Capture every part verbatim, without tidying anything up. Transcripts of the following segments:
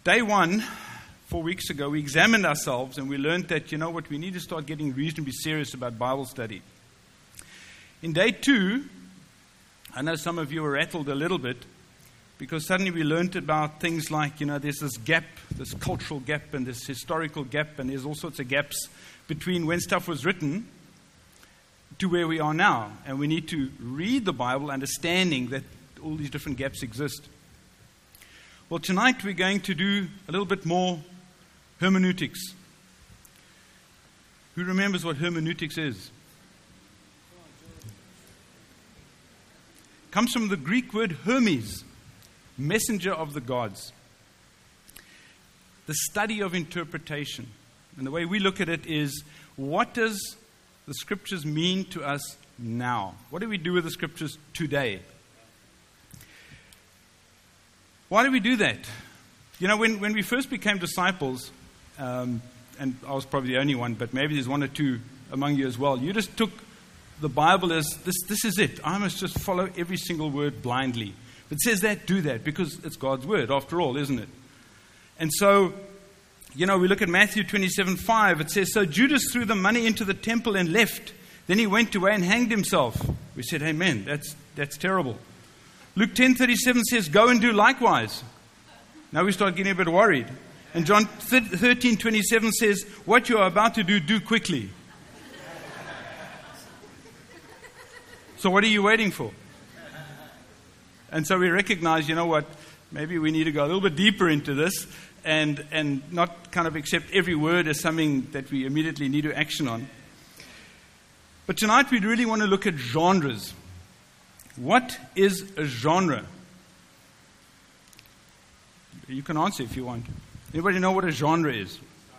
Day one, four weeks ago, we examined ourselves and we learned that, you know what, we need to start getting reasonably serious about Bible study. In day two, I know some of you were rattled a little bit because suddenly we learned about things like, you know, there's this gap, this cultural gap and this historical gap, and there's all sorts of gaps between when stuff was written to where we are now. And we need to read the Bible understanding that all these different gaps exist. Well, tonight we're going to do a little bit more hermeneutics. Who remembers what hermeneutics is? It comes from the Greek word Hermes, messenger of the gods. The study of interpretation. And the way we look at it is, what does the Scriptures mean to us now? What do we do with the Scriptures today? Why do we do that? You know, when, when we first became disciples, um, and I was probably the only one, but maybe there's one or two among you as well, you just took the Bible as, this, this is it. I must just follow every single word blindly. If it says that, do that, because it's God's word, after all, isn't it? And so, you know, we look at Matthew twenty-seven five. It says, so Judas threw the money into the temple and left. Then he went away and hanged himself. We said, amen, that's, that's terrible. Luke ten thirty-seven says, go and do likewise. Now we start getting a bit worried. And John thirteen twenty-seven says, what you are about to do, do quickly. So what are you waiting for? And so we recognize, you know what, maybe we need to go a little bit deeper into this and, and not kind of accept every word as something that we immediately need to action on. But tonight we really want to look at genres. What is a genre? You can answer if you want. Anybody know what a genre is?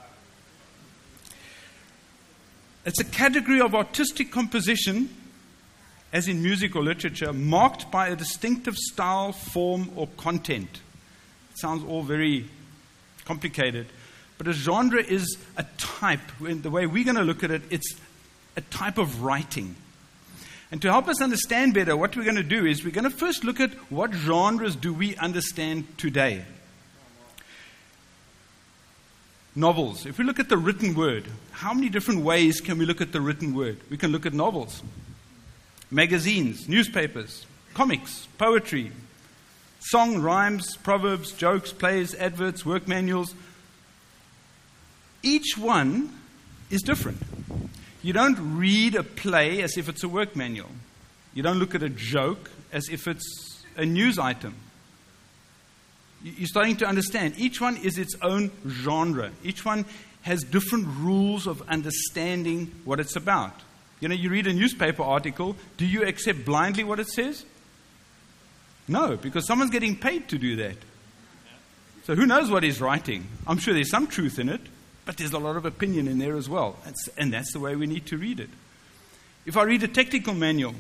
It's a category of artistic composition, as in music or literature, marked by a distinctive style, form, or content. It sounds all very complicated. But a genre is a type. The way we're going to look at it, it's a type of writing. And to help us understand better, what we're going to do is we're going to first look at what genres do we understand today. Novels. If we look at the written word, how many different ways can we look at the written word? We can look at novels, magazines, newspapers, comics, poetry, song, rhymes, proverbs, jokes, plays, adverts, work manuals. Each one is different. You don't read a play as if it's a work manual. You don't look at a joke as if it's a news item. You're starting to understand. Each one is its own genre. Each one has different rules of understanding what it's about. You know, you read a newspaper article, do you accept blindly what it says? No, because someone's getting paid to do that. So who knows what he's writing? I'm sure there's some truth in it, but there's a lot of opinion in there as well. And that's the way we need to read it. If I read a technical manual,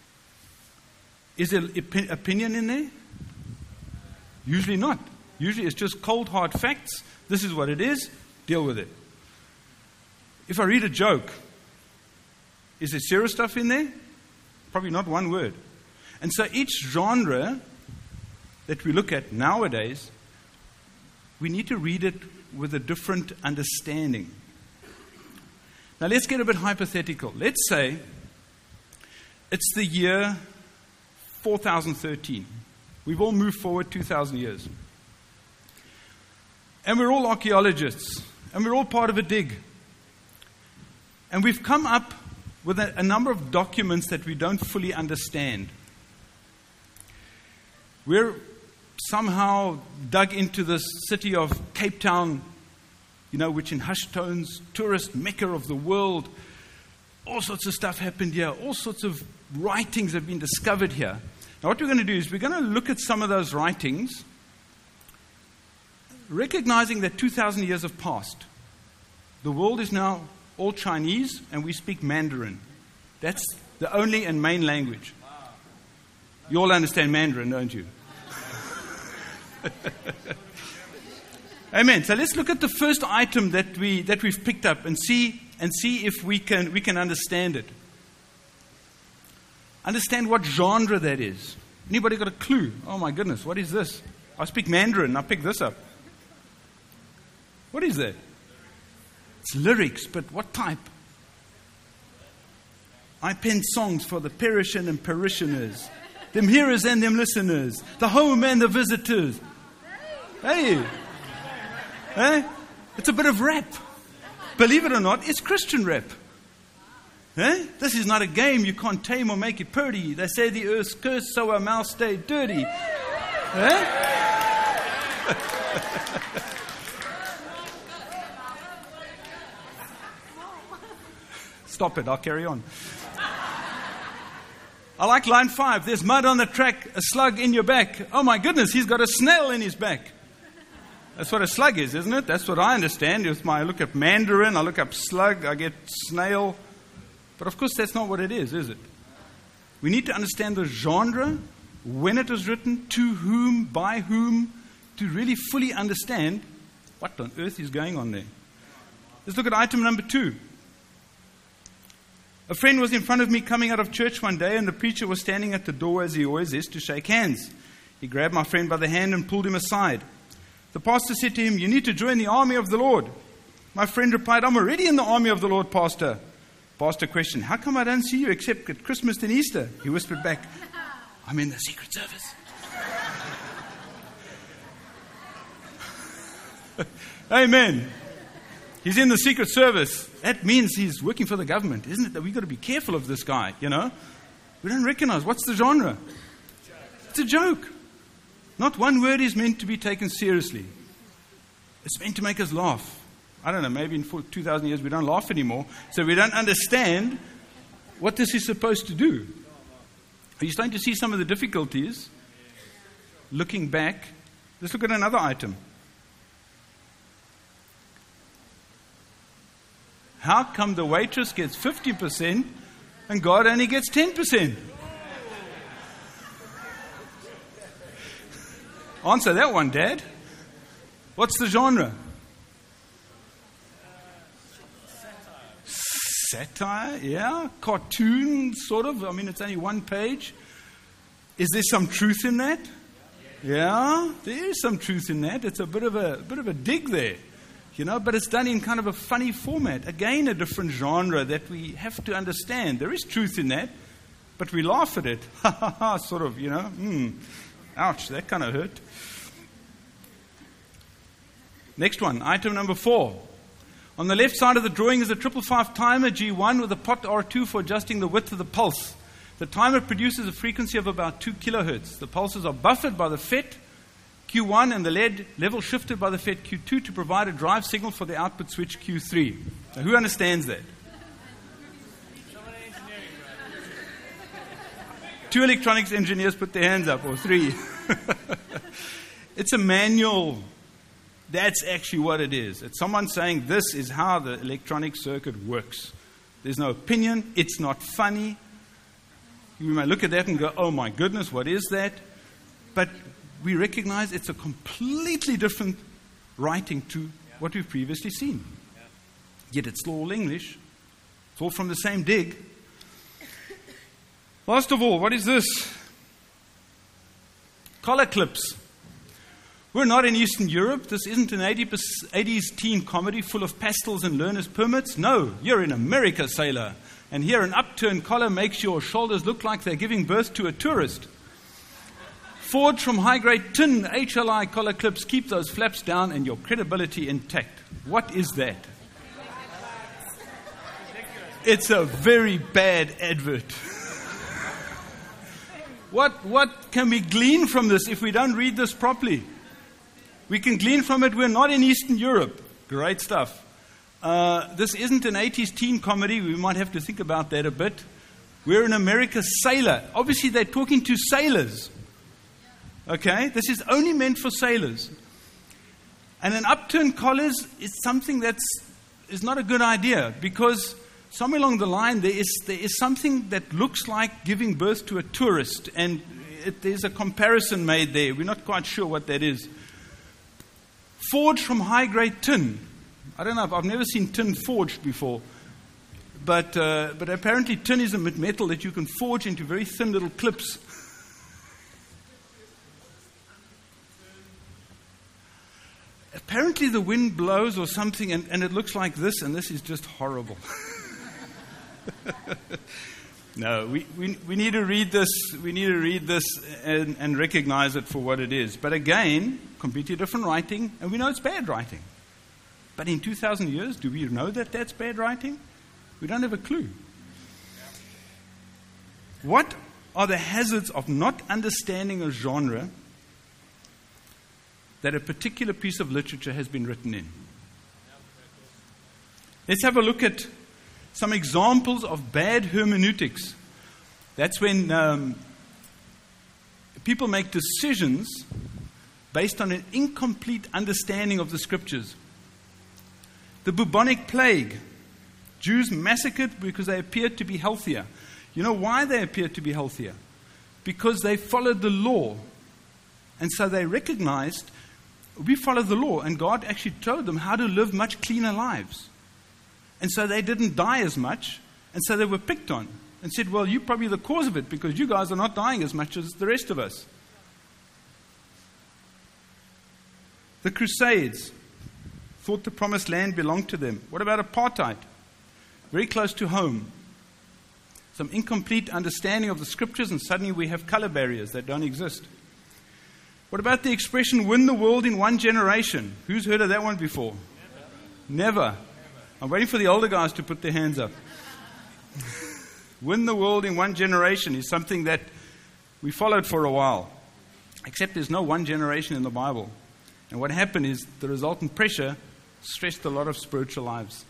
is there opinion in there? Usually not. Usually it's just cold, hard facts. This is what it is. Deal with it. If I read a joke, is there serious stuff in there? Probably not one word. And so each genre that we look at nowadays, we need to read it with a different understanding. Now let's get a bit hypothetical. Let's say it's the year four thousand thirteen. We've all moved forward two thousand years. And we're all archaeologists. And we're all part of a dig. And we've come up with a, a number of documents that we don't fully understand. We're somehow dug into this city of Cape Town, you know, which in hushed tones, tourist mecca of the world. All sorts of stuff happened here. All sorts of writings have been discovered here. Now what we're going to do is we're going to look at some of those writings, recognizing that two thousand years have passed. The world is now all Chinese and we speak Mandarin. That's the only and main language. You all understand Mandarin, don't you? Amen. So let's look at the first item that we that we've picked up and see and see if we can we can understand it. Understand what genre that is. Anybody got a clue? Oh my goodness, what is this? I speak Mandarin. I picked this up. What is that? It's lyrics, but what type? I pen songs for the perishing and parishioners, them hearers and them listeners, the home and the visitors. Hey, hey, it's a bit of rap. Believe it or not, it's Christian rap. Eh? This is not a game. You can't tame or make it purdy. They say the earth's cursed, so our mouths stay dirty. Eh? Stop it, I'll carry on. I like line five. There's mud on the track, a slug in your back. Oh my goodness, he's got a snail in his back. That's what a slug is, isn't it? That's what I understand. If I look at Mandarin, I look up slug, I get snail. But of course, that's not what it is, is it? We need to understand the genre, when it was written, to whom, by whom, to really fully understand what on earth is going on there. Let's look at item number two. A friend was in front of me coming out of church one day, and the preacher was standing at the door, as he always is, to shake hands. He grabbed my friend by the hand and pulled him aside. The pastor said to him, "You need to join the army of the Lord." My friend replied, "I'm already in the army of the Lord, Pastor." Pastor questioned, "How come I don't see you except at Christmas and Easter?" He whispered back, "I'm in the Secret Service." Amen. He's in the Secret Service. That means he's working for the government, isn't it? That we've got to be careful of this guy, you know. We don't recognize. What's the genre? It's a joke. Not one word is meant to be taken seriously. It's meant to make us laugh. I don't know, maybe in two thousand years we don't laugh anymore, so we don't understand what this is supposed to do. Are you starting to see some of the difficulties? Looking back, let's look at another item. How come the waitress gets fifty percent and God only gets ten percent? Answer that one, Dad. What's the genre? Satire, yeah. Cartoon, sort of. I mean, it's only one page. Is there some truth in that? Yeah, there is some truth in that. It's a bit of a, a bit of a dig there. You know, but it's done in kind of a funny format. Again, a different genre that we have to understand. There is truth in that, but we laugh at it. Ha ha ha, sort of, you know. Mm, ouch, that kind of hurt. Next one, item number four. On the left side of the drawing is a triple five timer G one with a pot R two for adjusting the width of the pulse. The timer produces a frequency of about two kilohertz. The pulses are buffered by the F E T Q one and the L E D level shifted by the F E T Q two to provide a drive signal for the output switch Q three. Now, who understands that? Two electronics engineers put their hands up, or three. It's a manual. That's actually what it is. It's someone saying this is how the electronic circuit works. There's no opinion. It's not funny. You may look at that and go, oh my goodness, what is that? But we recognize it's a completely different writing to what we've previously seen. Yet it's still all English. It's all from the same dig. Last of all, what is this? Collar clips. We're not in Eastern Europe. This isn't an eighties teen comedy full of pastels and learner's permits. No, you're in America, sailor. And here an upturned collar makes your shoulders look like they're giving birth to a tourist. Forged from high-grade tin, H L I collar clips keep those flaps down and your credibility intact. What is that? It's a very bad advert. What, what can we glean from this if we don't read this properly? We can glean from it we're not in Eastern Europe. Great stuff. Uh, this isn't an eighties teen comedy. We might have to think about that a bit. We're in America, sailor. Obviously, they're talking to sailors. Okay? This is only meant for sailors. And an upturned collar is something that's is not a good idea because somewhere along the line there is there is something that looks like giving birth to a tourist, and it, there's a comparison made there. We're not quite sure what that is. Forged from high-grade tin. I don't know, I've never seen tin forged before. But uh, but apparently tin is a metal that you can forge into very thin little clips. apparently the wind blows or something, and, and it looks like this, and this is just horrible. No, we, we we need to read this. We need to read this and, and recognize it for what it is. But again, completely different writing, and we know it's bad writing. But in two thousand years, do we know that that's bad writing? We don't have a clue. What are the hazards of not understanding a genre that a particular piece of literature has been written in? Let's have a look at some examples of bad hermeneutics. That's when um, people make decisions based on an incomplete understanding of the scriptures. The bubonic plague. Jews massacred because they appeared to be healthier. You know why they appeared to be healthier? Because they followed the law. And so they recognized, we follow the law, and God actually told them how to live much cleaner lives. And so they didn't die as much, and so they were picked on and said, well, you're probably the cause of it because you guys are not dying as much as the rest of us. The Crusades thought the promised land belonged to them. What about apartheid? Very close to home. Some incomplete understanding of the scriptures, and suddenly we have color barriers that don't exist. What about the expression, win the world in one generation? Who's heard of that one before? Never. Never. I'm waiting for the older guys to put their hands up. Win the world in one generation is something that we followed for a while. Except there's no one generation in the Bible. And what happened is the resultant pressure stressed a lot of spiritual lives.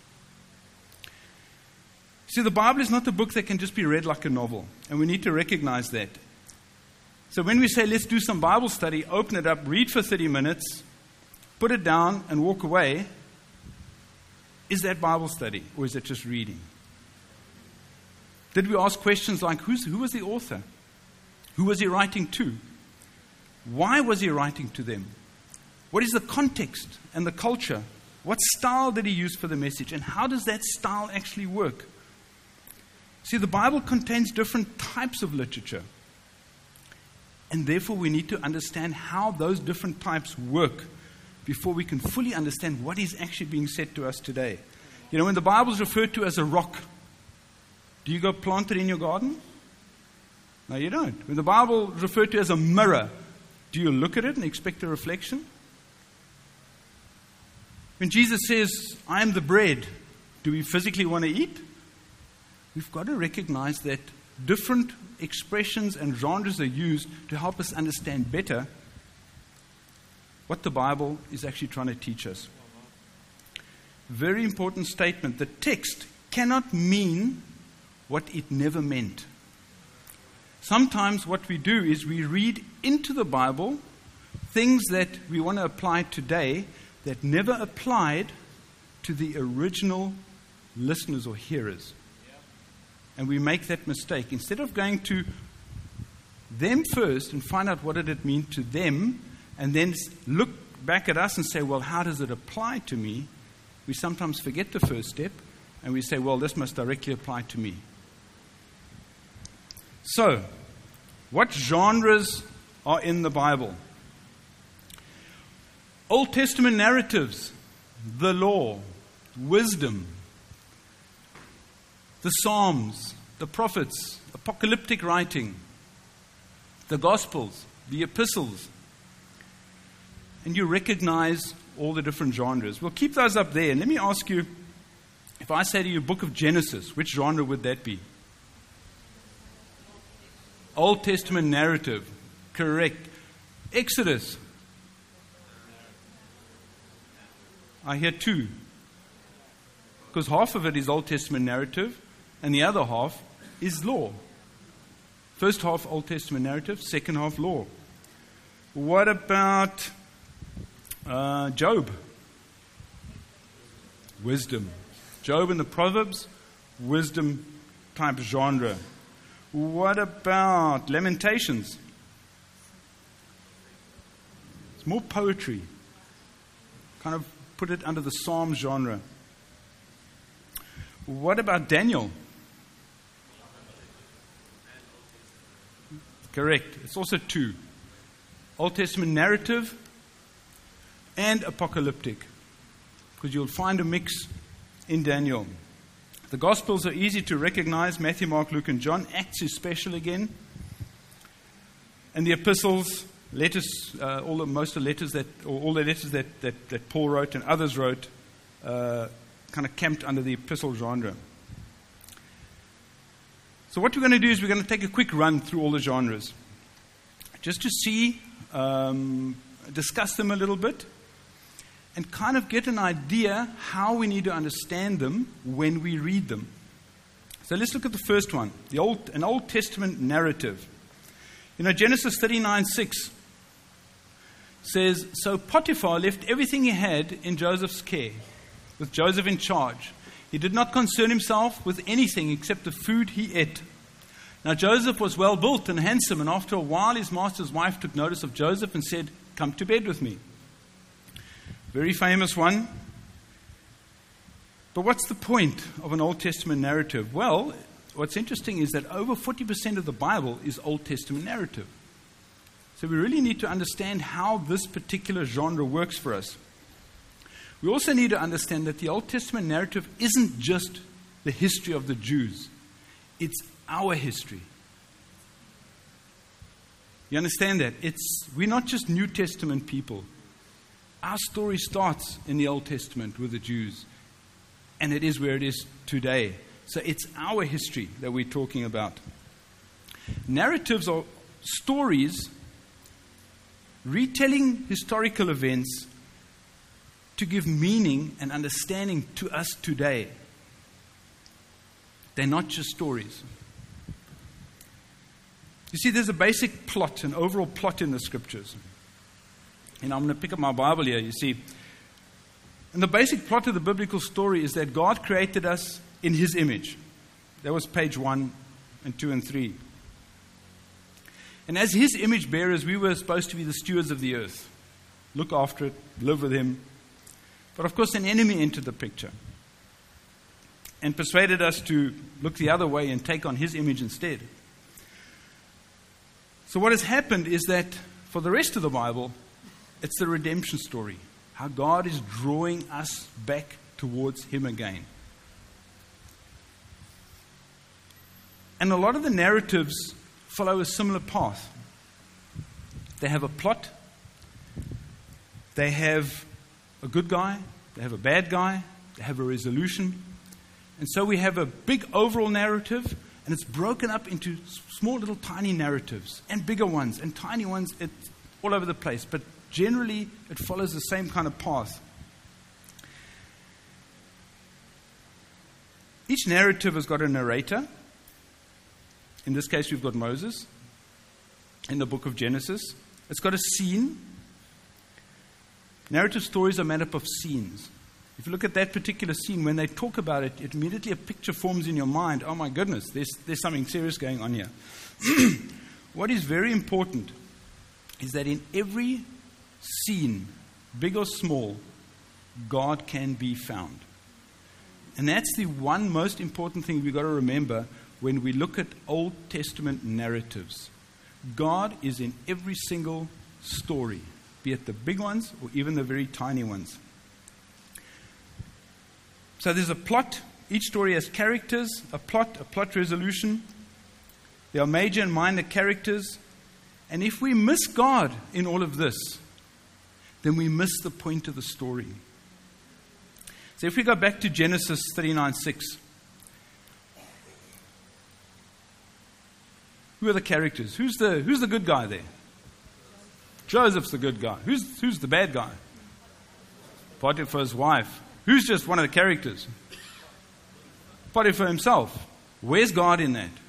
See, the Bible is not a book that can just be read like a novel. And we need to recognize that. So when we say, let's do some Bible study, open it up, read for thirty minutes, put it down, and walk away, is that Bible study, or is it just reading? Did we ask questions like, who's, who was the author? Who was he writing to? Why was he writing to them? What is the context and the culture? What style did he use for the message? And how does that style actually work? See, the Bible contains different types of literature. And therefore, we need to understand how those different types work before we can fully understand what is actually being said to us today. You know, when the Bible is referred to as a rock, do you go plant it in your garden? No, you don't. When the Bible is referred to as a mirror, do you look at it and expect a reflection? When Jesus says, I am the bread, do we physically want to eat? We've got to recognize that different expressions and genres are used to help us understand better what the Bible is actually trying to teach us. Very important statement. The text cannot mean what it never meant. Sometimes what we do is we read into the Bible things that we want to apply today that never applied to the original listeners or hearers. And we make that mistake. Instead of going to them first and find out what did it mean to them, and then look back at us and say, well, how does it apply to me? We sometimes forget the first step, and we say, well, this must directly apply to me. So, what genres are in the Bible? Old Testament narratives, the law, wisdom, the Psalms, the prophets, apocalyptic writing, the Gospels, the epistles. And you recognize all the different genres. We'll keep those up there. And let me ask you, if I say to you, Book of Genesis, which genre would that be? Old Testament narrative. Correct. Exodus. I hear two. Because half of it is Old Testament narrative, and the other half is law. First half Old Testament narrative, second half law. What about uh, Job? Wisdom. Job and the Proverbs, wisdom type genre. What about Lamentations? It's more poetry. Kind of put it under the Psalm genre. What about Daniel? Correct. It's also two. Old Testament narrative and apocalyptic, because you'll find a mix in Daniel. The Gospels are easy to recognize. Matthew, Mark, Luke, and John. Acts is special again. And the epistles, letters, uh, all the most of the letters that, or all the letters that, that, that Paul wrote and others wrote, uh, kind of camped under the epistle genre. So what we're going to do is we're going to take a quick run through all the genres, just to see, um, discuss them a little bit, and kind of get an idea how we need to understand them when we read them. So let's look at the first one, the Old, an Old Testament narrative. You know, Genesis thirty-nine six says, "So Potiphar left everything he had in Joseph's care, with Joseph in charge. He did not concern himself with anything except the food he ate. Now Joseph was well built and handsome, and after a while his master's wife took notice of Joseph and said, 'Come to bed with me.'" Very famous one. But what's the point of an Old Testament narrative? Well, what's interesting is that over forty percent of the Bible is Old Testament narrative. So we really need to understand how this particular genre works for us. We also need to understand that the Old Testament narrative isn't just the history of the Jews. It's our history. You understand that? It's, we're not just New Testament people. Our story starts in the Old Testament with the Jews, and it is where it is today. So it's our history that we're talking about. Narratives are stories retelling historical events to give meaning and understanding to us today. They're not just stories. You see, there's a basic plot, an overall plot in the scriptures. And I'm going to pick up my Bible here, you see. And the basic plot of the biblical story is that God created us in His image. That was page one and two and three. And as His image bearers, we were supposed to be the stewards of the earth. Look after it, live with Him. But of course, an enemy entered the picture and persuaded us to look the other way and take on His image instead. So what has happened is that for the rest of the Bible, it's the redemption story. How God is drawing us back towards Him again. And a lot of the narratives follow a similar path. They have a plot. They have a good guy. They have a bad guy. They have a resolution. And so we have a big overall narrative, and it's broken up into small little tiny narratives, and bigger ones, and tiny ones. It's all over the place. But generally, it follows the same kind of path. Each narrative has got a narrator. In this case, we've got Moses in the book of Genesis. It's got a scene. Narrative stories are made up of scenes. If you look at that particular scene, when they talk about it, it immediately a picture forms in your mind. Oh my goodness, there's, there's something serious going on here. What is very important is that in every scene, big or small, God can be found. And that's the one most important thing we've got to remember when we look at Old Testament narratives. God is in every single story, be it the big ones or even the very tiny ones. So there's a plot. Each story has characters, a plot, a plot resolution. There are major and minor characters. And if we miss God in all of this, then we miss the point of the story. So if we go back to Genesis thirty-nine six, who are the characters? Who's the who's the good guy there? Joseph's the good guy. Who's who's the bad guy? Potiphar's wife. Who's just one of the characters? Potiphar himself. Where's God in that?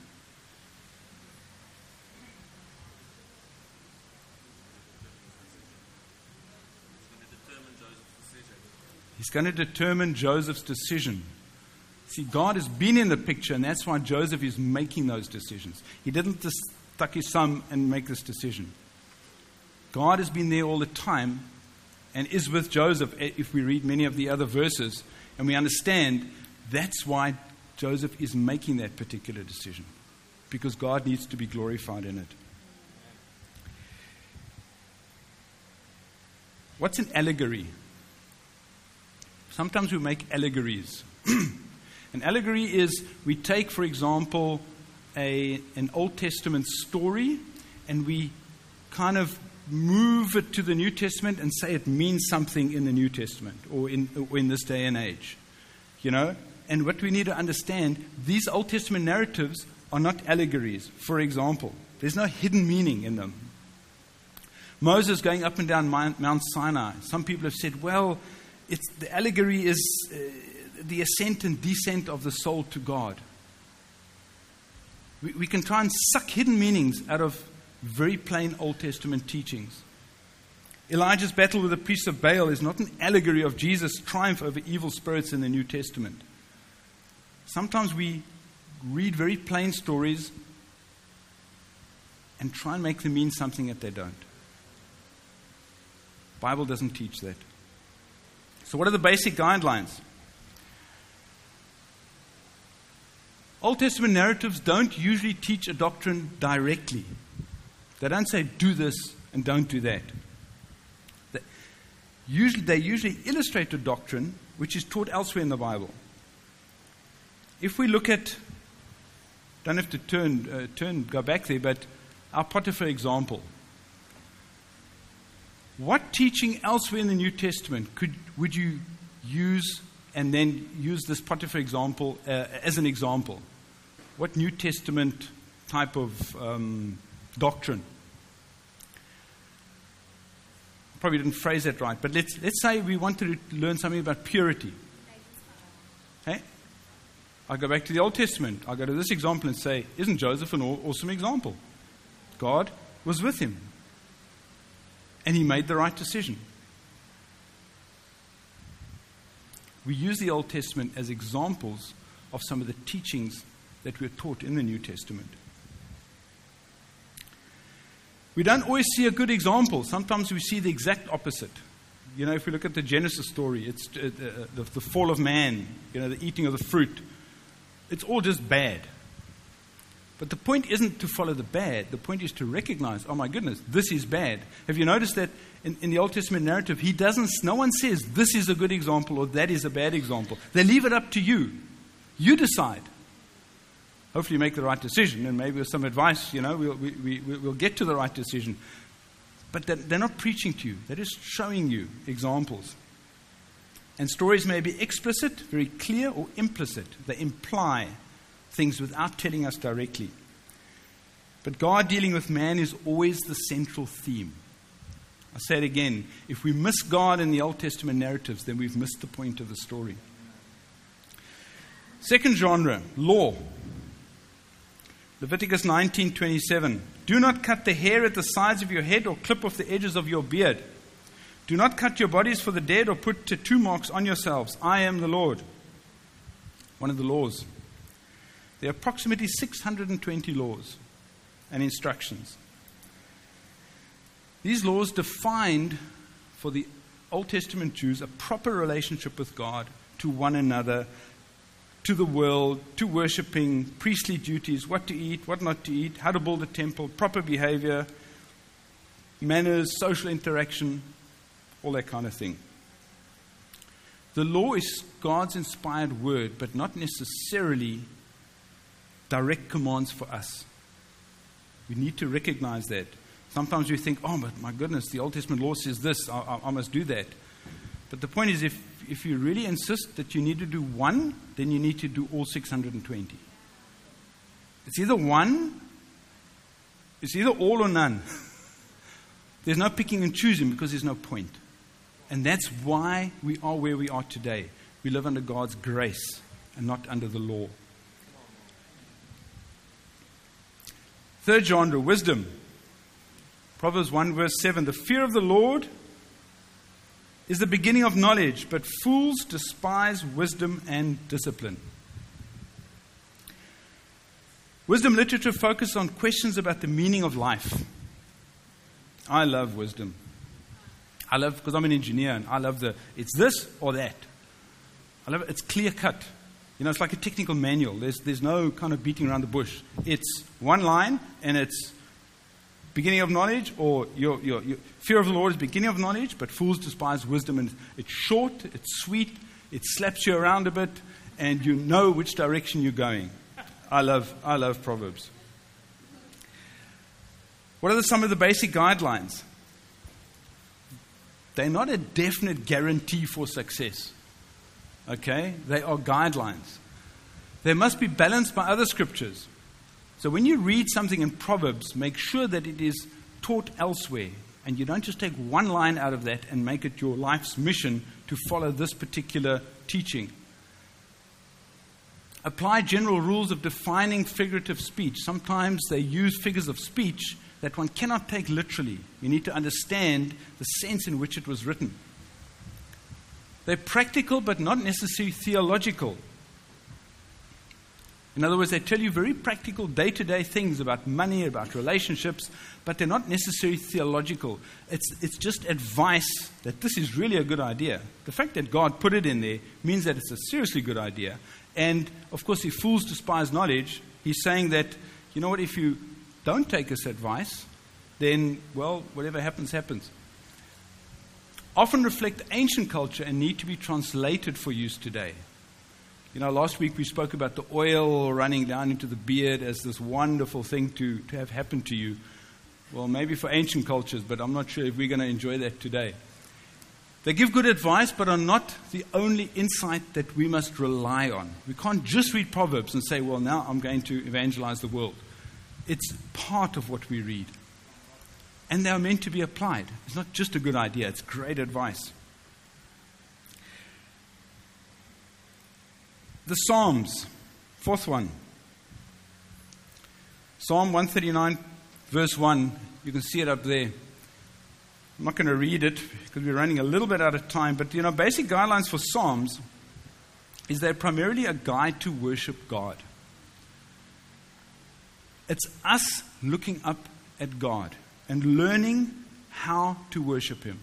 He's going to determine Joseph's decision. See, God has been in the picture, and that's why Joseph is making those decisions. He didn't just stuck his thumb and make this decision. God has been there all the time and is with Joseph. If we read many of the other verses and we understand, that's why Joseph is making that particular decision, because God needs to be glorified in it. What's an allegory? Sometimes we make allegories. An allegory is we take, for example, a, an Old Testament story and we kind of move it to the New Testament and say it means something in the New Testament or in, or in this day and age. You know? And what we need to understand, these Old Testament narratives are not allegories. For example, there's no hidden meaning in them. Moses going up and down Mount Sinai. Some people have said, well, it's, the allegory is uh, the ascent and descent of the soul to God. We, we can try and suck hidden meanings out of very plain Old Testament teachings. Elijah's battle with the priests of Baal is not an allegory of Jesus' triumph over evil spirits in the New Testament. Sometimes we read very plain stories and try and make them mean something that they don't. The Bible doesn't teach that. So what are the basic guidelines? Old Testament narratives don't usually teach a doctrine directly. They don't say, do this and don't do that. They usually, they usually illustrate a doctrine which is taught elsewhere in the Bible. If we look at, don't have to turn, uh, turn, go back there, but our Potiphar example. What teaching elsewhere in the New Testament could would you use and then use this Potiphar example uh, as an example? What New Testament type of um, doctrine? Probably didn't phrase that right, but let's let's say we wanted to learn something about purity. Okay? I go back to the Old Testament. I go to this example and say, isn't Joseph an awesome example? God was with him. And he made the right decision. We use the Old Testament as examples of some of the teachings that we're taught in the New Testament. We don't always see a good example. Sometimes we see the exact opposite. You know, if we look at the Genesis story, it's uh, the, the fall of man, you know, the eating of the fruit. It's all just bad. But the point isn't to follow the bad. The point is to recognize, oh my goodness, this is bad. Have you noticed that in, in the Old Testament narrative, he doesn't, no one says this is a good example or that is a bad example. They leave it up to you. You decide. Hopefully you make the right decision, and maybe with some advice, you know, we'll, we, we, we'll get to the right decision. But they're, they're not preaching to you. They're just showing you examples. And stories may be explicit, very clear, or implicit. They imply things without telling us directly. But God dealing with man is always the central theme. I say it again. If we miss God in the Old Testament narratives, then we've missed the point of the story. Second genre, law. Leviticus nineteen twenty-seven. Do not cut the hair at the sides of your head or clip off the edges of your beard. Do not cut your bodies for the dead or put tattoo marks on yourselves. I am the Lord. One of the laws. There are approximately six hundred twenty laws and instructions. These laws defined for the Old Testament Jews a proper relationship with God, to one another, to the world, to worshipping, priestly duties, what to eat, what not to eat, how to build a temple, proper behavior, manners, social interaction, all that kind of thing. The law is God's inspired word, but not necessarily direct commands for us. We need to recognize that. Sometimes we think, oh, but my goodness, the Old Testament law says this, I, I, I must do that. But the point is, if, if you really insist that you need to do one, then you need to do all six hundred twenty. It's either one, it's either all or none. There's no picking and choosing because there's no point. And that's why we are where we are today. We live under God's grace and not under the law. Third genre, wisdom. Proverbs one verse seven. The fear of the Lord is the beginning of knowledge, but fools despise wisdom and discipline. Wisdom literature focuses on questions about the meaning of life. I love wisdom. I love, because I'm an engineer, and I love the, it's this or that. I love it. It's clear cut. You know, it's like a technical manual. There's, there's no kind of beating around the bush. It's one line, and it's beginning of knowledge, or your, your, your fear of the Lord is beginning of knowledge, but fools despise wisdom. And it's short, it's sweet, it slaps you around a bit, and you know which direction you're going. I love, I love Proverbs. What are the, some of the basic guidelines? They're not a definite guarantee for success. Okay? They are guidelines. They must be balanced by other scriptures. So when you read something in Proverbs, make sure that it is taught elsewhere. And you don't just take one line out of that and make it your life's mission to follow this particular teaching. Apply general rules of defining figurative speech. Sometimes they use figures of speech that one cannot take literally. You need to understand the sense in which it was written. They're practical but not necessarily theological. In other words, they tell you very practical day-to-day things about money, about relationships, but they're not necessarily theological. It's, it's just advice that this is really a good idea. The fact that God put it in there means that it's a seriously good idea. And, of course, if fools despise knowledge, he's saying that, you know what, if you don't take this advice, then, well, whatever happens, happens. Often reflect ancient culture and need to be translated for use today. You know, last week we spoke about the oil running down into the beard as this wonderful thing to, to have happen to you. Well, maybe for ancient cultures, but I'm not sure if we're going to enjoy that today. They give good advice, but are not the only insight that we must rely on. We can't just read Proverbs and say, well, now I'm going to evangelize the world. It's part of what we read. And they are meant to be applied. It's not just a good idea, it's great advice. The Psalms, fourth one. Psalm one thirty-nine, verse one. You can see it up there. I'm not going to read it because we're running a little bit out of time. But, you know, basic guidelines for Psalms is they're primarily a guide to worship God. It's us looking up at God and learning how to worship Him.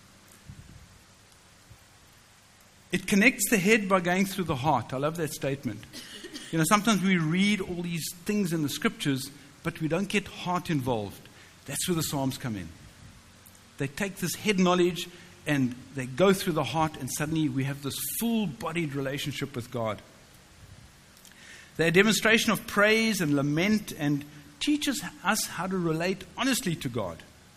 It connects the head by going through the heart. I love that statement. You know, sometimes we read all these things in the scriptures, but we don't get heart involved. That's where the Psalms come in. They take this head knowledge and they go through the heart, and suddenly we have this full-bodied relationship with God. They're a demonstration of praise and lament and teaches us how to relate honestly to God.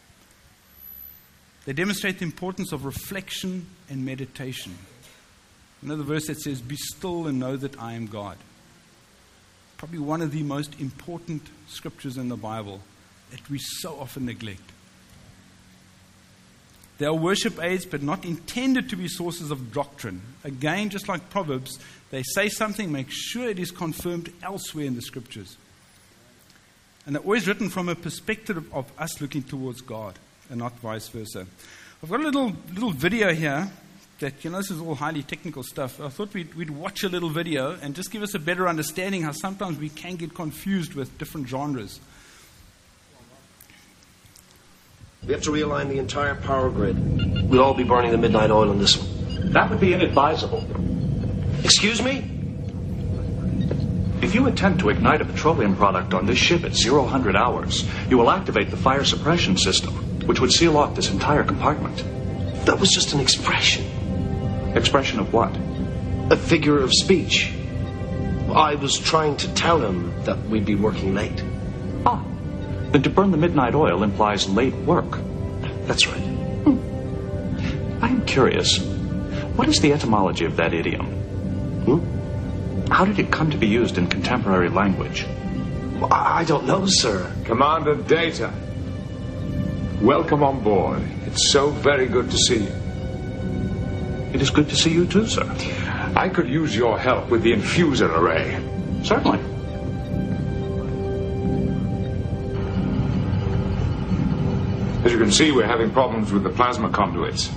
They demonstrate the importance of reflection and meditation. Another verse that says, "Be still and know that I am God." Probably one of the most important scriptures in the Bible that we so often neglect. They are worship aids, but not intended to be sources of doctrine. Again, just like Proverbs, they say something, make sure it is confirmed elsewhere in the scriptures. And they're always written from a perspective of us looking towards God and not vice versa. I've got a little little video here that, you know, this is all highly technical stuff. I thought we'd, we'd watch a little video and just give us a better understanding how sometimes we can get confused with different genres. We have to realign the entire power grid. We'll all be burning the midnight oil on this one. That would be inadvisable. Excuse me? If you attempt to ignite a petroleum product on this ship at zero hundred hours, you will activate the fire suppression system, which would seal off this entire compartment. That was just an expression. Expression of what? A figure of speech. I was trying to tell him that we'd be working late. Ah, then to burn the midnight oil implies late work. That's right. Hmm. I'm curious. What is the etymology of that idiom? Hmm? How did it come to be used in contemporary language? Well, I don't know, sir. Commander Data, welcome on board. It's so very good to see you. It is good to see you too, sir. I could use your help with the infuser array. Certainly. As you can see, we're having problems with the plasma conduits.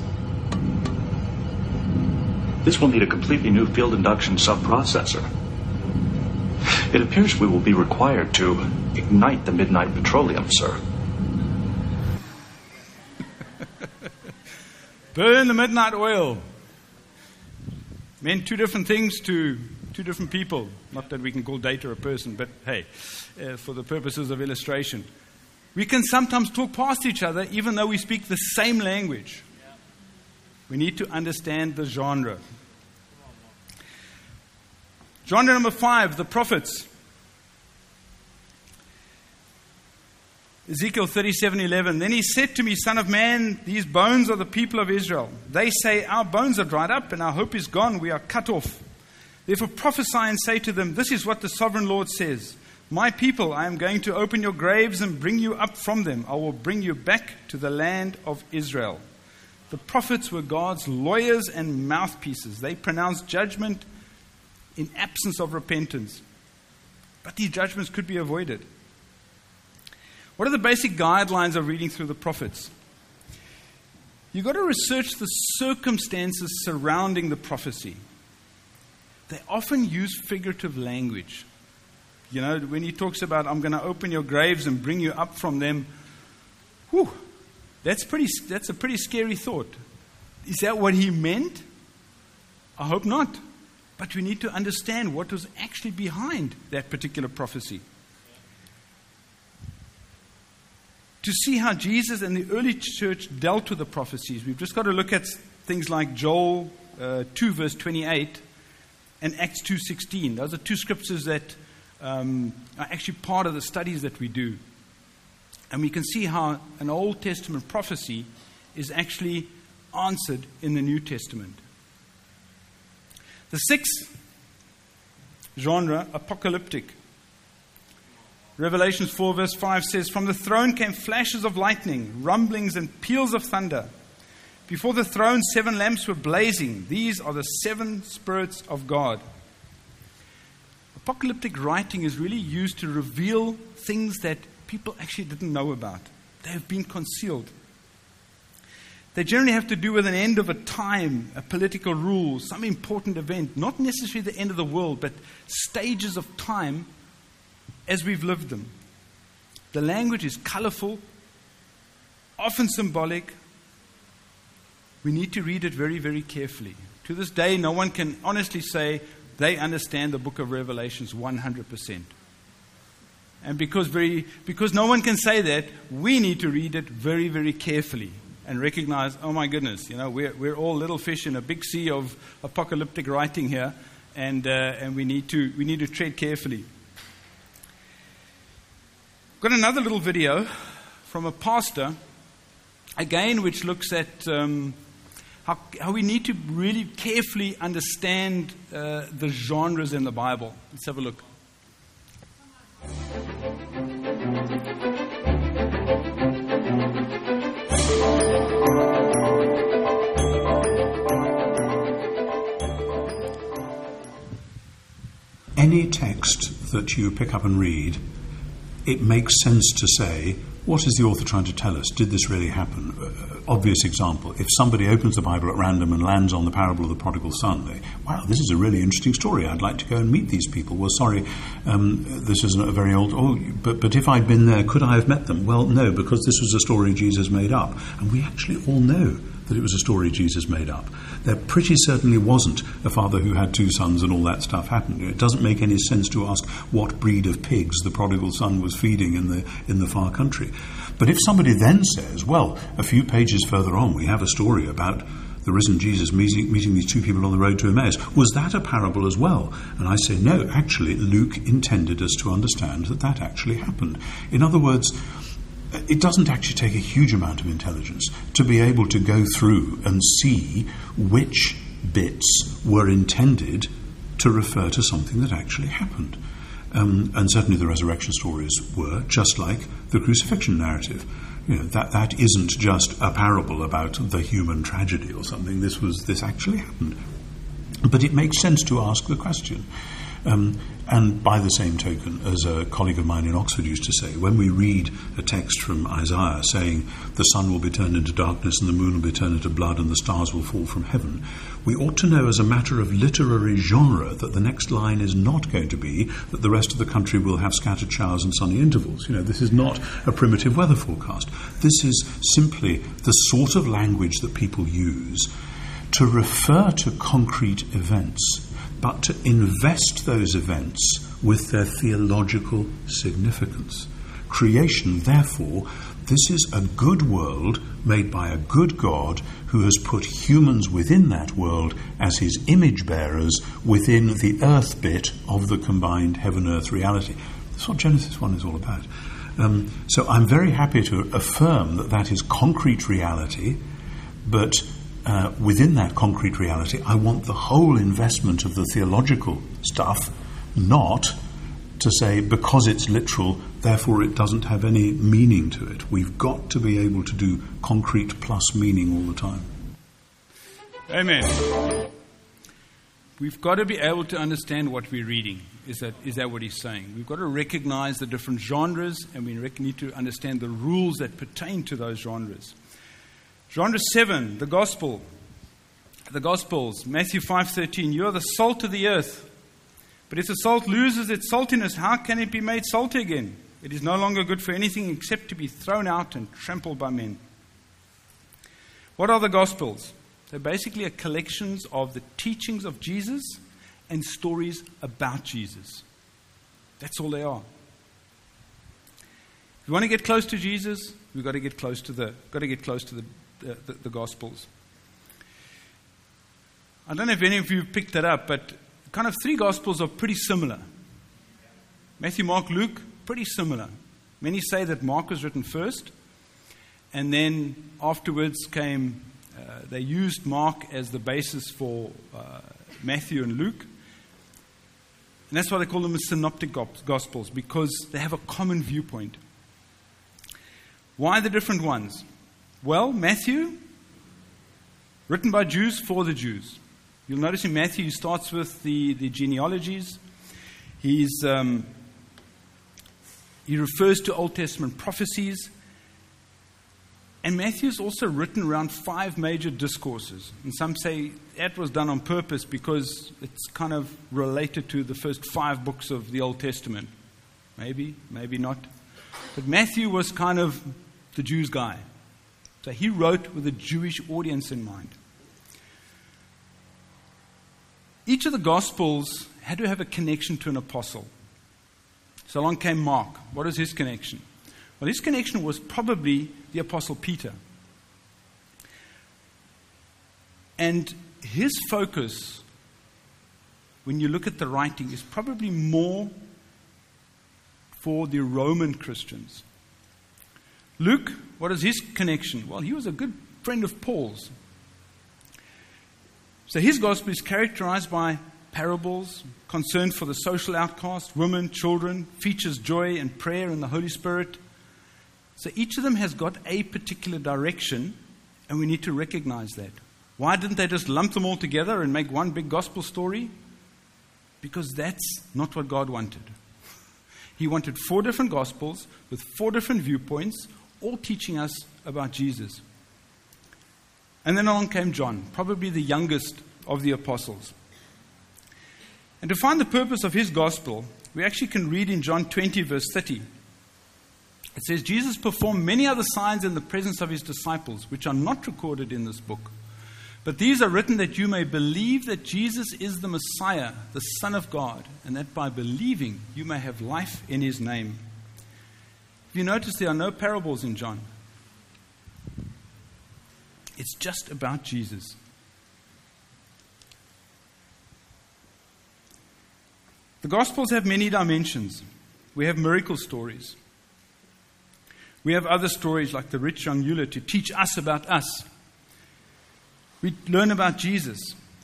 This will need a completely new field induction subprocessor. It appears we will be required to ignite the midnight petroleum, sir. Burn the midnight oil. Meant two different things to two different people. Not that we can call Data a person, but hey, uh, for the purposes of illustration. We can sometimes talk past each other even though we speak the same language. We need to understand the genre. Genre number five, the prophets. Ezekiel thirty-seven eleven. Then he said to me, Son of man, these bones are the people of Israel. They say, our bones are dried up and our hope is gone. We are cut off. Therefore prophesy and say to them, this is what the sovereign Lord says. My people, I am going to open your graves and bring you up from them. I will bring you back to the land of Israel. The prophets were God's lawyers and mouthpieces. They pronounced judgment in absence of repentance. But these judgments could be avoided. What are the basic guidelines of reading through the prophets? You've got to research the circumstances surrounding the prophecy. They often use figurative language. You know, when he talks about, I'm going to open your graves and bring you up from them, whew, that's pretty. That's a pretty scary thought. Is that what he meant? I hope not. But we need to understand what was actually behind that particular prophecy. To see how Jesus and the early church dealt with the prophecies, we've just got to look at things like Joel uh, two verse twenty-eight and Acts two sixteen. Those are two scriptures that um, are actually part of the studies that we do. And we can see how an Old Testament prophecy is actually answered in the New Testament. The sixth genre, apocalyptic. Revelations four verse five says, from the throne came flashes of lightning, rumblings and peals of thunder. Before the throne seven lamps were blazing. These are the seven spirits of God. Apocalyptic writing is really used to reveal things that people actually didn't know about. They have been concealed. They generally have to do with an end of a time, a political rule, some important event, not necessarily the end of the world, but stages of time as we've lived them. The language is colorful, often symbolic. We need to read it very, very carefully. To this day, no one can honestly say they understand the book of Revelations one hundred percent. And because very, because no one can say that, we need to read it very, very carefully and recognize, oh my goodness, you know, we're we're all little fish in a big sea of apocalyptic writing here, and uh, and we need to we need to tread carefully. Got another little video from a pastor, again, which looks at um, how, how we need to really carefully understand uh, the genres in the Bible. Let's have a look. Any text that you pick up and read, it makes sense to say, what is the author trying to tell us? Did this really happen? Uh, obvious example. If somebody opens the Bible at random and lands on the parable of the prodigal son, they, wow, this is a really interesting story. I'd like to go and meet these people. Well, sorry, um, this isn't a very old... Oh, but, but if I'd been there, could I have met them? Well, no, because this was a story Jesus made up. And we actually all know that it was a story Jesus made up. There pretty certainly wasn't a father who had two sons and all that stuff happened. It doesn't make any sense to ask what breed of pigs the prodigal son was feeding in the in the far country. But if somebody then says, well, a few pages further on we have a story about the risen Jesus meeting, meeting these two people on the road to Emmaus, was that a parable as well? And I say, no, actually, Luke intended us to understand that that actually happened. In other words, it doesn't actually take a huge amount of intelligence to be able to go through and see which bits were intended to refer to something that actually happened. Um, and certainly the resurrection stories were, just like the crucifixion narrative. You know, that that isn't just a parable about the human tragedy or something. This was this actually happened. But it makes sense to ask the question. Um, and by the same token, as a colleague of mine in Oxford used to say, when we read a text from Isaiah saying the sun will be turned into darkness and the moon will be turned into blood and the stars will fall from heaven, we ought to know as a matter of literary genre that the next line is not going to be that the rest of the country will have scattered showers and sunny intervals. You know, this is not a primitive weather forecast. This is simply the sort of language that people use to refer to concrete events, but to invest those events with their theological significance. Creation, therefore, this is a good world made by a good God who has put humans within that world as his image bearers within the earth bit of the combined heaven-earth reality. That's what Genesis one is all about. Um, so I'm very happy to affirm that that is concrete reality, but uh, within that concrete reality, I want the whole investment of the theological stuff, not to say because it's literal, therefore it doesn't have any meaning to it. We've got to be able to do concrete plus meaning all the time. Amen. We've got to be able to understand what we're reading. Is that is that what he's saying? We've got to recognize the different genres, and we need to understand the rules that pertain to those genres. Genre seven, the gospel. The Gospels, Matthew five thirteen, you are the salt of the earth. But if the salt loses its saltiness, how can it be made salty again? It is no longer good for anything except to be thrown out and trampled by men. What are the Gospels? They're basically a collection of the teachings of Jesus and stories about Jesus. That's all they are. If we want to get close to Jesus, we've got to get close to the got to get close to the the, the, the Gospels. I don't know if any of you picked that up, but kind of three Gospels are pretty similar. Matthew, Mark, Luke, pretty similar. Many say that Mark was written first, and then afterwards came, uh, they used Mark as the basis for uh, Matthew and Luke. And that's why they call them the synoptic Gospels, because they have a common viewpoint. Why the different ones? Well, Matthew, written by Jews for the Jews. You'll notice in Matthew, he starts with the, the genealogies. He's, um, he refers to Old Testament prophecies. And Matthew is also written around five major discourses. And some say that was done on purpose because it's kind of related to the first five books of the Old Testament. Maybe, maybe not. But Matthew was kind of the Jews' guy. So he wrote with a Jewish audience in mind. Each of the Gospels had to have a connection to an apostle. So along came Mark. What is his connection? Well, his connection was probably the Apostle Peter. And his focus, when you look at the writing, is probably more for the Roman Christians. Luke, what is his connection? Well, he was a good friend of Paul's. So his gospel is characterized by parables, concern for the social outcast, women, children, features joy and prayer in the Holy Spirit. So each of them has got a particular direction, and we need to recognize that. Why didn't they just lump them all together and make one big gospel story? Because that's not what God wanted. He wanted four different gospels with four different viewpoints, all teaching us about Jesus. And then along came John, probably the youngest of the apostles. And to find the purpose of his gospel, we actually can read in John twenty, verse thirty. It says, Jesus performed many other signs in the presence of his disciples, which are not recorded in this book. But these are written that you may believe that Jesus is the Messiah, the Son of God, and that by believing you may have life in his name. If you notice, there are no parables in John. It's just about Jesus. The Gospels have many dimensions. We have miracle stories. We have other stories like the rich young ruler to teach us about us. We learn about Jesus.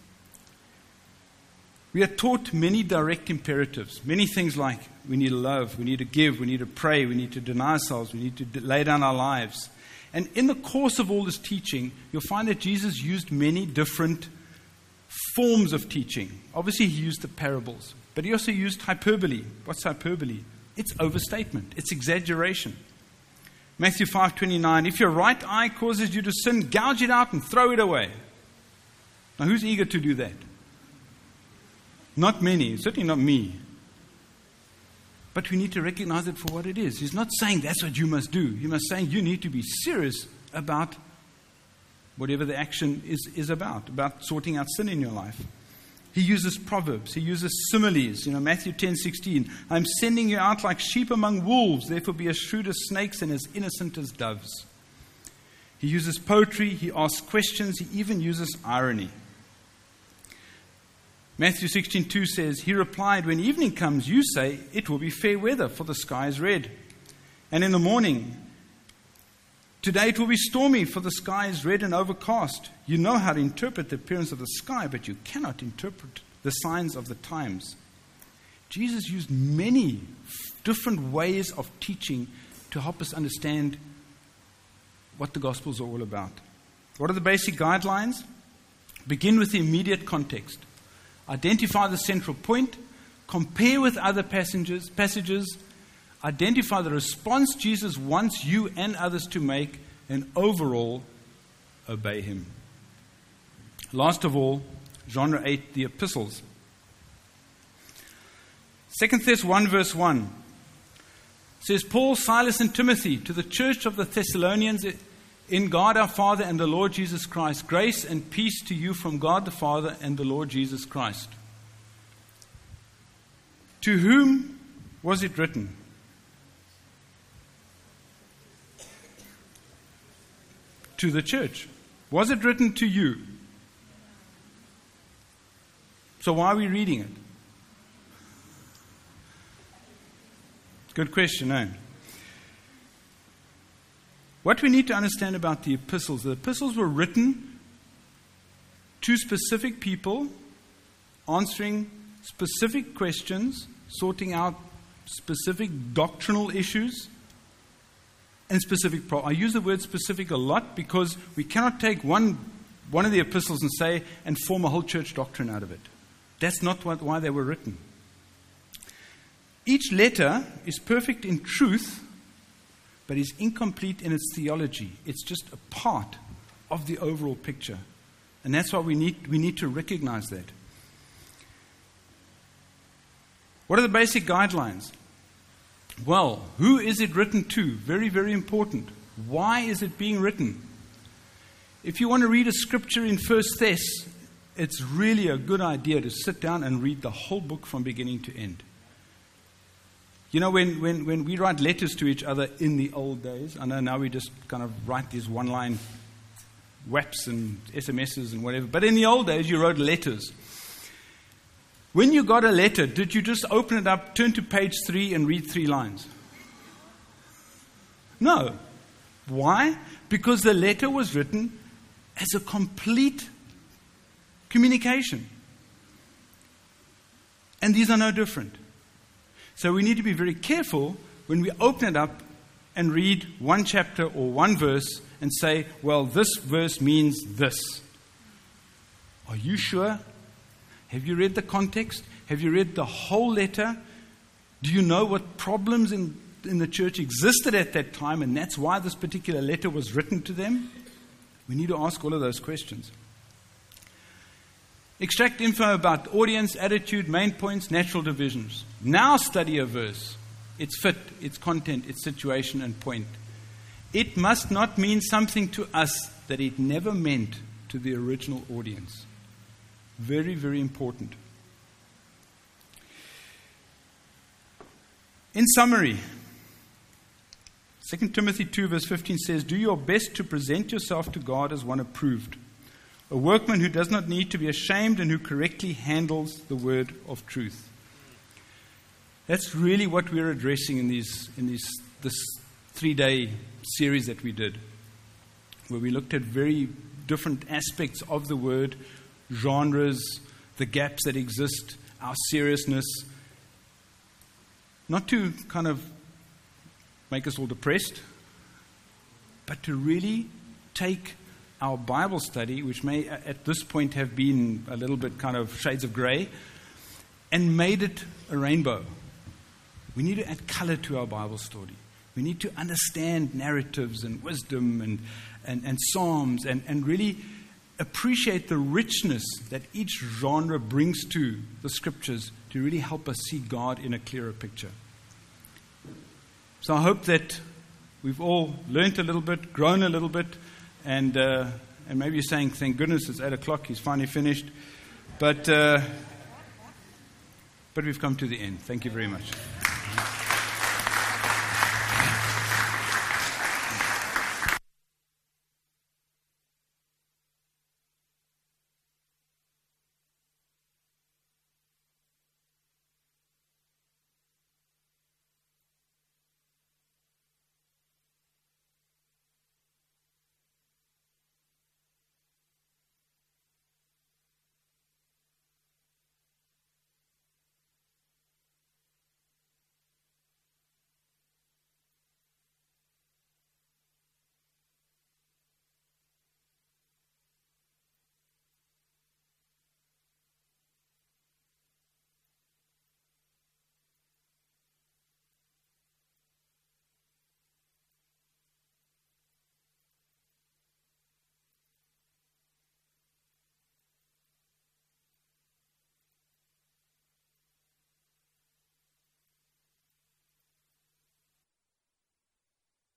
We are taught many direct imperatives, many things like we need to love, we need to give, we need to pray, we need to deny ourselves, we need to lay down our lives. And in the course of all this teaching, you'll find that Jesus used many different forms of teaching. Obviously, he used the parables, but he also used hyperbole. What's hyperbole? It's overstatement. It's exaggeration. Matthew five twenty-nine, if your right eye causes you to sin, gouge it out and throw it away. Now, who's eager to do that? Not many, certainly not me. But we need to recognize it for what it is. He's not saying that's what you must do. He must saying you need to be serious about whatever the action is, is about, about sorting out sin in your life. He uses proverbs. He uses similes. You know, Matthew ten sixteen. I'm sending you out like sheep among wolves. Therefore be as shrewd as snakes and as innocent as doves. He uses poetry. He asks questions. He even uses irony. Matthew sixteen two says, He replied, when evening comes, you say, it will be fair weather, for the sky is red. And in the morning, today it will be stormy, for the sky is red and overcast. You know how to interpret the appearance of the sky, but you cannot interpret the signs of the times. Jesus used many different ways of teaching to help us understand what the Gospels are all about. What are the basic guidelines? Begin with the immediate context. Identify the central point. Compare with other passages, passages. Identify the response Jesus wants you and others to make, and overall, obey him. Last of all, genre eight, the epistles. Second Thessalonians one verse one says, Paul, Silas, and Timothy, to the church of the Thessalonians in God our Father and the Lord Jesus Christ, grace and peace to you from God the Father and the Lord Jesus Christ. To whom was it written? To the church. Was it written to you? So why are we reading it? Good question, eh? What we need to understand about the epistles, the epistles were written to specific people, answering specific questions, sorting out specific doctrinal issues, and specific problems. I use the word specific a lot because we cannot take one, one of the epistles and say, and form a whole church doctrine out of it. That's not what, why they were written. Each letter is perfect in truth, but is incomplete in its theology. It's just a part of the overall picture. And that's why we need, we need to recognize that. What are the basic guidelines? Well, who is it written to? Very, very important. Why is it being written? If you want to read a scripture in First Thess, it's really a good idea to sit down and read the whole book from beginning to end. You know, when, when, when we write letters to each other in the old days, I know now we just kind of write these one-line whaps and S M Ses and whatever, but in the old days you wrote letters. When you got a letter, did you just open it up, turn to page three and read three lines? No. Why? Because the letter was written as a complete communication. And these are no different. So we need to be very careful when we open it up and read one chapter or one verse and say, well, this verse means this. Are you sure? Have you read the context? Have you read the whole letter? Do you know what problems in, in the church existed at that time, and that's why this particular letter was written to them? We need to ask all of those questions. Extract info about audience, attitude, main points, natural divisions. Now study a verse. Its fit, its content, its situation and point. It must not mean something to us that it never meant to the original audience. Very, very important. In summary, Second Timothy two verse fifteen says, do your best to present yourself to God as one approved, a workman who does not need to be ashamed and who correctly handles the word of truth. That's really what we're addressing in these in these this three-day series that we did, where we looked at very different aspects of the word, genres, the gaps that exist, our seriousness. Not to kind of make us all depressed, but to really take our Bible study, which may at this point have been a little bit kind of shades of grey, and made it a rainbow. We need to add color to our Bible story. We need to understand narratives and wisdom and, and, and psalms and, and really appreciate the richness that each genre brings to the scriptures to really help us see God in a clearer picture. So I hope that we've all learned a little bit, grown a little bit, and uh, and maybe you're saying, thank goodness it's eight o'clock, he's finally finished. But, uh, but we've come to the end. Thank you very much.